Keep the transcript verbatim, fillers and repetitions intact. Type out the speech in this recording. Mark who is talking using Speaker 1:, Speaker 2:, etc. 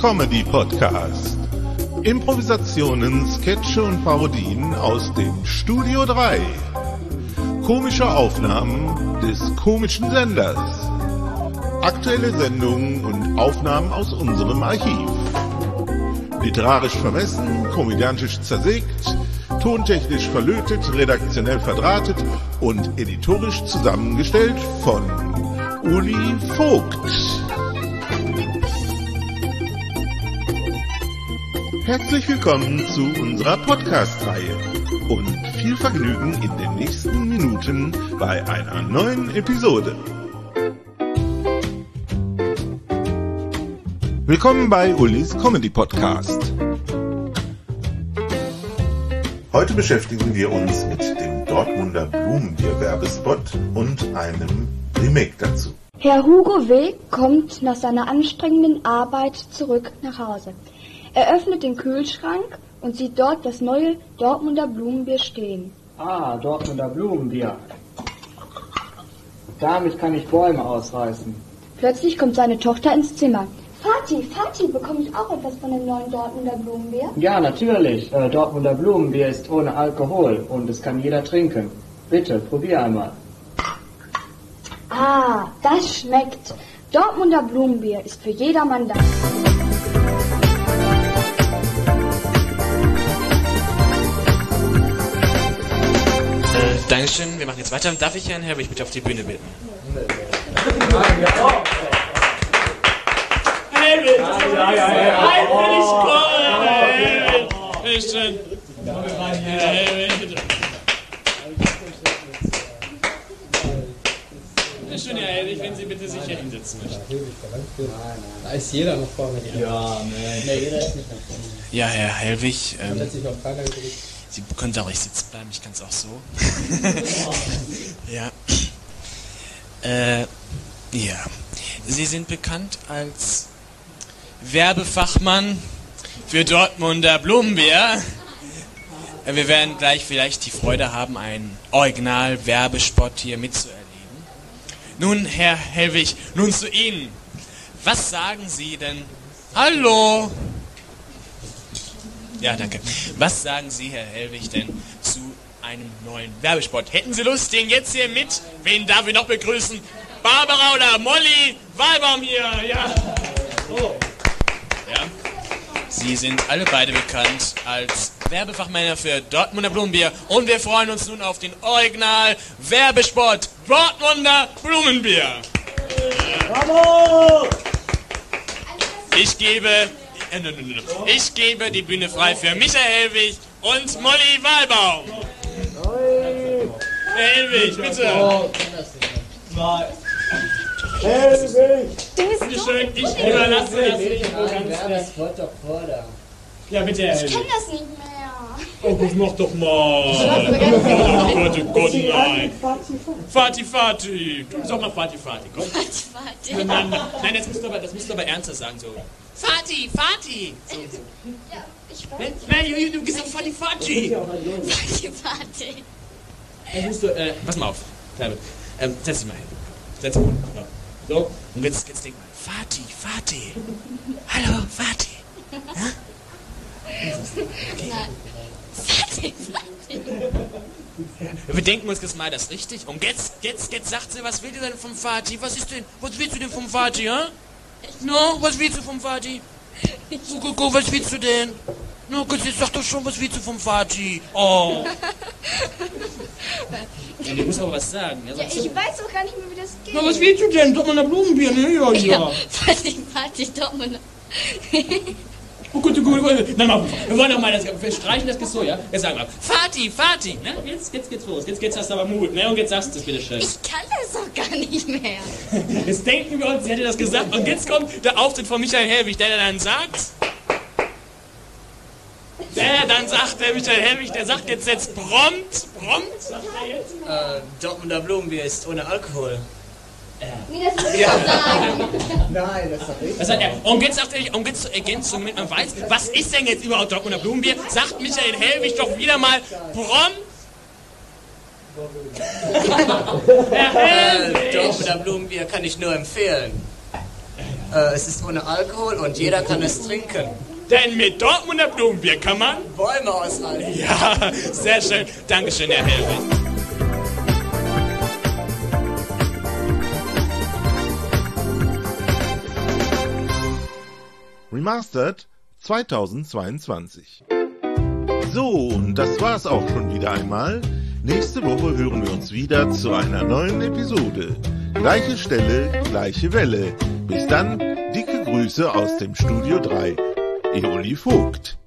Speaker 1: Comedy Podcast. Improvisationen, Sketche und Parodien aus dem Studio drei. Komische Aufnahmen des komischen Senders. Aktuelle Sendungen und Aufnahmen aus unserem Archiv. Literarisch vermessen, komödiantisch zersägt, tontechnisch verlötet, redaktionell verdrahtet und editorisch zusammengestellt von Uli Vogt. Herzlich willkommen zu unserer Podcast-Reihe und viel Vergnügen in den nächsten Minuten bei einer neuen Episode. Willkommen bei Ulis Comedy Podcast. Heute beschäftigen wir uns mit dem Dortmunder Blumenbier-Werbespot und einem Remake dazu.
Speaker 2: Herr Hugo W. kommt nach seiner anstrengenden Arbeit zurück nach Hause. Er öffnet den Kühlschrank und sieht dort das neue Dortmunder Blumenbier stehen.
Speaker 3: Ah, Dortmunder Blumenbier. Damit kann ich Bäume ausreißen.
Speaker 2: Plötzlich kommt seine Tochter ins Zimmer. Vati, Vati, bekomme ich auch etwas von dem neuen Dortmunder Blumenbier?
Speaker 3: Ja, natürlich. Äh, Dortmunder Blumenbier ist ohne Alkohol und es kann jeder trinken. Bitte, probier einmal.
Speaker 2: Ah, das schmeckt. Dortmunder Blumenbier ist für jedermann da.
Speaker 4: Dankeschön, wir machen jetzt weiter. Darf ich Herrn Herwig bitte auf die Bühne bitten? Herwig! Ja, ja, ja. Einwillig kommen! Bitteschön. Herwig, bitte. Bitteschön, Herr Herwig, wenn Sie bitte sich hier hinsetzen möchten.
Speaker 5: Da ist jeder noch vorne.
Speaker 3: Ja, nee. Nee, jeder ist nicht noch vorne.
Speaker 4: Ja, Herr Helwig, ähm,
Speaker 5: Frage,
Speaker 4: Sie können auch nicht sitzen bleiben, ich kann es auch so. Ja. Äh, ja. Sie sind bekannt als Werbefachmann für Dortmunder Blumenbier. Wir werden gleich vielleicht die Freude haben, einen Original-Werbespot hier mitzuerleben. Nun, Herr Helwig, nun zu Ihnen. Was sagen Sie denn? Hallo! Ja, danke. Was sagen Sie, Herr Helwig, denn zu einem neuen Werbespot? Hätten Sie Lust, den jetzt hier mit? Wen darf ich noch begrüßen? Barbara oder Molly Wahlbaum hier, ja. Oh. Ja. Sie sind alle beide bekannt als Werbefachmänner für Dortmunder Blumenbier und wir freuen uns nun auf den Original-Werbespot Dortmunder Blumenbier.
Speaker 3: Bravo!
Speaker 4: Ich gebe... Ich gebe die Bühne frei für Michael Helwig und Molly Wahlbaum. Herr Helwig, bitte.
Speaker 3: Helwig!
Speaker 4: Bitte schön, ich überlasse das Mikro ganz
Speaker 5: Das wollte doch vor da.
Speaker 4: Ja, bitte, Herr
Speaker 6: Ich
Speaker 4: Helwig.
Speaker 6: kenne das nicht mehr.
Speaker 4: Oh, das mach doch mal. Oh Gott, oh Gott, nein. Fati, Fati. Du sag mal Fati, Fati. Komm.
Speaker 6: Fati, Fati.
Speaker 4: Nein, nein, nein, das musst du aber, das musst du aber ernster sagen, so. Fati, Fati. So, so.
Speaker 6: Ja, ich weiß.
Speaker 4: Nein, nein, du du gesagt Fati, Fati.
Speaker 6: Fati, Fati.
Speaker 4: Das musst du, äh, pass mal auf, Kleine. Ähm, setz dich mal hin. Setz dich mal hin. So. So, und jetzt, jetzt denk mal. Fati, Fati. Hallo, Fati. Ja? Okay.
Speaker 6: Fati, Fati.
Speaker 4: Wir denken uns jetzt mal das richtig. Und jetzt, jetzt, jetzt sagt sie, was will du denn vom Vati? Was ist denn, was willst du denn vom Vati, ha? No, was willst du vom Vati? Go, go, was willst du denn? No, gut, jetzt sag doch schon, was willst du vom Vati? Oh. Ja, du musst aber was sagen. Ja,
Speaker 6: Ja, ich weiß auch gar nicht mehr, wie das geht.
Speaker 4: na, was willst du denn? Dortmunder Blumenbier, ne? Ja, ja.
Speaker 6: Ja, Fati, Fati, Dortmund.
Speaker 4: Oh gut, oh gut, oh gut. Nein, mal, wir wollen doch mal das, wir streichen das bis so, ja? Jetzt sagen wir, Vati, Vati, ne? Jetzt, jetzt geht's los, jetzt, jetzt hast du aber Mut, ne? Und jetzt sagst du es bitte schön.
Speaker 6: Ich kann das auch gar nicht mehr.
Speaker 4: Jetzt denken wir uns, sie hätte das gesagt. Und jetzt kommt der Auftritt von Michael Helwig, der dann sagt... Der dann sagt, der Michael Helwig, der sagt jetzt jetzt prompt, prompt, sagt er jetzt?
Speaker 5: Äh, Dortmunder Blumenbier ist ohne Alkohol.
Speaker 6: Nee, das muss ich auch sagen.
Speaker 5: Nein, das ist doch richtig.
Speaker 4: Das sagt er. Und jetzt sagt er, und jetzt zur Ergänzung, damit man weiß, was ist denn jetzt überhaupt Dortmunder Blumenbier? Sagt Michael Helwig doch wieder mal prompt. Herr Helwig!
Speaker 5: Dortmunder Blumenbier kann ich nur empfehlen. Äh, es ist ohne Alkohol und jeder kann es trinken.
Speaker 4: Denn mit Dortmunder Blumenbier kann man
Speaker 5: Bäume ausreißen.
Speaker 4: Ja, sehr schön. Dankeschön, Herr Hellwig.
Speaker 1: Remastered zweitausendzweiundzwanzig. So, und das war's auch schon wieder einmal. Nächste Woche hören wir uns wieder zu einer neuen Episode. Gleiche Stelle, gleiche Welle. Bis dann, dicke Grüße aus dem Studio drei. Eoli Vogt.